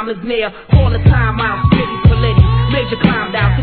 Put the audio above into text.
time is near. All the time I'm spitting for ladies. Major climbed out,